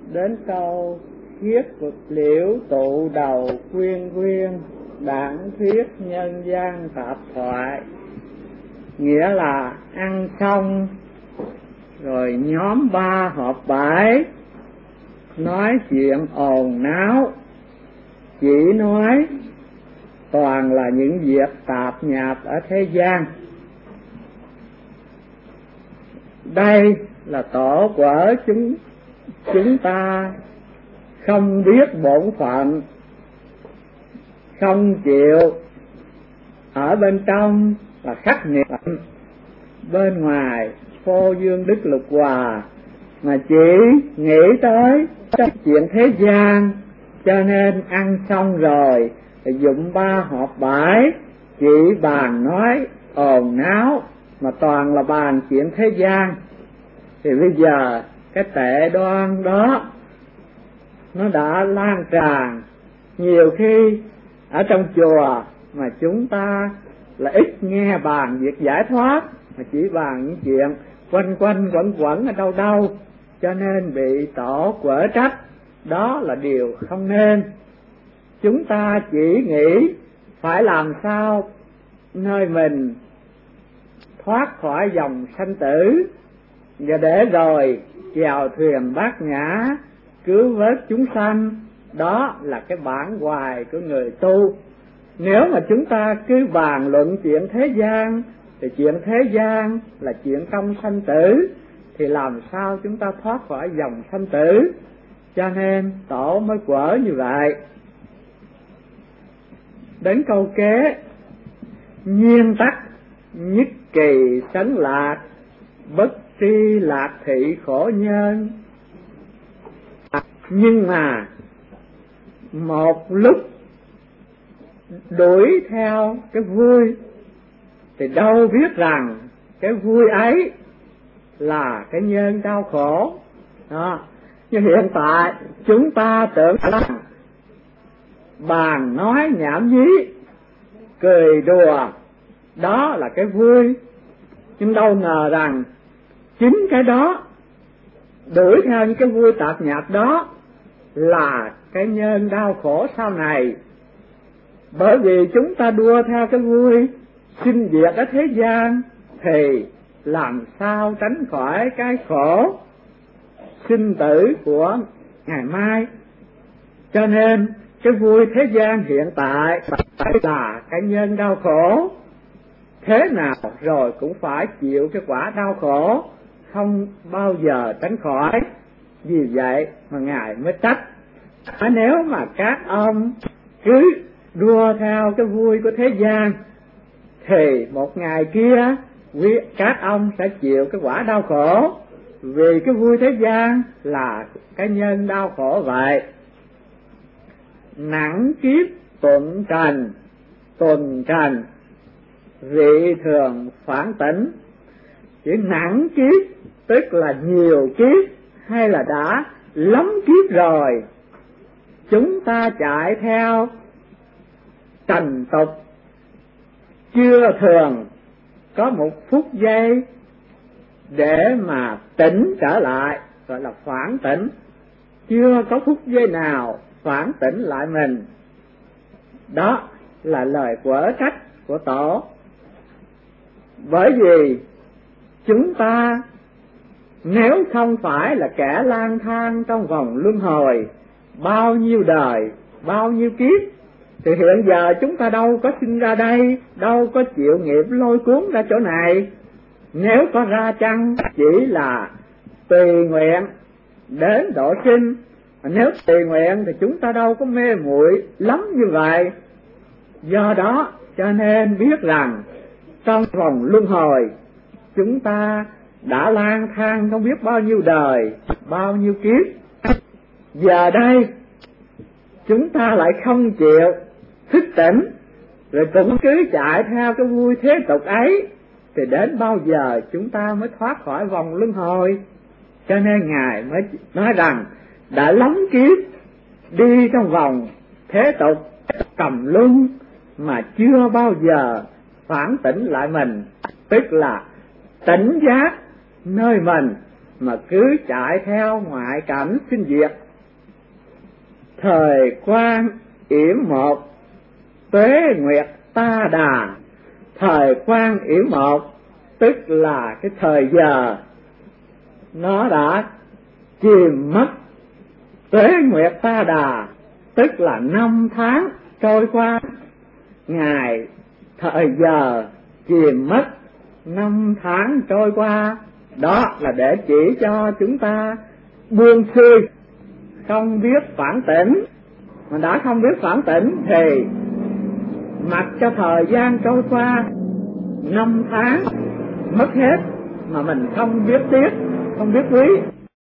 đến câu thiết vật liễu tụ đầu quyên quyên đảng thuyết nhân gian tạp thoại, nghĩa là ăn xong rồi nhóm 3 họp bãi nói chuyện ồn náo, chỉ nói toàn là những việc tạp nhạp ở thế gian. Đây là tổ của chúng ta không biết bổn phận, không chịu ở bên trong là khắc nghiệt, bên ngoài phô dương đức lục hòa, mà chỉ nghĩ tới chuyện thế gian, cho nên ăn xong rồi dụng 3 họp bãi chỉ bàn nói ồn náo, mà toàn là bàn chuyện thế gian. Thì bây giờ cái tệ đoan đó nó đã lan tràn, nhiều khi ở trong chùa mà chúng ta là ít nghe bàn việc giải thoát, mà chỉ bàn những chuyện quanh quanh quẩn quẩn ở đâu đâu, cho nên bị tổ quở trách. Đó là điều không nên. Chúng ta chỉ nghĩ phải làm sao nơi mình thoát khỏi dòng sanh tử, và để rồi chèo thuyền bát nhã cứu vớt chúng sanh. Đó là cái bản hoài của người tu. Nếu mà chúng ta cứ bàn luận chuyện thế gian, thì chuyện thế gian là chuyện trong sanh tử, thì làm sao chúng ta thoát khỏi dòng sanh tử? Cho nên tổ mới quở như vậy. Đến câu kế: nhiên tắc nhất kỳ sánh lạc, bất tri lạc thị khổ nhân. Nhưng mà một lúc đuổi theo cái vui thì đâu biết rằng cái vui ấy là cái nhân đau khổ đó. Nhưng hiện tại chúng ta tưởng rằng bàn nói nhảm nhí, cười đùa, đó là cái vui, nhưng đâu ngờ rằng chính cái đó, đuổi theo những cái vui tạp nhạp đó là cái nhân đau khổ sau này. Bởi vì chúng ta đua theo cái vui sinh diệt ở thế gian, thì làm sao tránh khỏi cái khổ sinh tử của ngày mai. Cho nên cái vui thế gian hiện tại phải là cái nhân đau khổ, thế nào rồi cũng phải chịu cái quả đau khổ, không bao giờ tránh khỏi. Vì vậy mà Ngài mới trách: nếu mà các ông cứ đua theo cái vui của thế gian, thì một ngày kia các ông sẽ chịu cái quả đau khổ, vì cái vui thế gian là cái nhân đau khổ vậy. Nặng kiếp tuần trần vị thường phản tỉnh. Chữ nặng kiếp tức là nhiều kiếp, hay là đã lắm kiếp rồi. Chúng ta chạy theo trần tục, chưa thường có một phút giây để mà tỉnh trở lại, gọi là phản tỉnh. Chưa có phút giây nào phản tỉnh lại mình. Đó là lời quở trách của tổ. Bởi vì chúng ta nếu không phải là kẻ lang thang trong vòng luân hồi bao nhiêu đời, bao nhiêu kiếp, thì hiện giờ chúng ta đâu có sinh ra đây, đâu có chịu nghiệp lôi cuốn ra chỗ này. Nếu có ra chăng chỉ là tùy nguyện đến độ sinh, nếu tùy nguyện thì chúng ta đâu có mê muội lắm như vậy. Do đó cho nên biết rằng trong vòng luân hồi chúng ta đã lang thang không biết bao nhiêu đời, bao nhiêu kiếp. Giờ đây chúng ta lại không chịu thức tỉnh, rồi cũng cứ chạy theo cái vui thế tục ấy, thì đến bao giờ chúng ta mới thoát khỏi vòng luân hồi? Cho nên Ngài mới nói rằng đã lắm kiếp đi trong vòng thế tục cầm luân mà chưa bao giờ phản tỉnh lại mình, tức là tỉnh giác nơi mình mà cứ chạy theo ngoại cảnh sinh diệt. Thời quan yểm một, tuế nguyệt ta đà. Thời quan yểm một tức là cái thời giờ nó đã chìm mất. Tuế nguyệt ta đà tức là năm tháng trôi qua, ngày thời giờ chìm mất, năm tháng trôi qua. Đó là để chỉ cho chúng ta buông xuôi, không biết phản tỉnh. Mà đã không biết phản tỉnh thì mặc cho thời gian trôi qua, năm tháng mất hết mà mình không biết tiếc, không biết quý.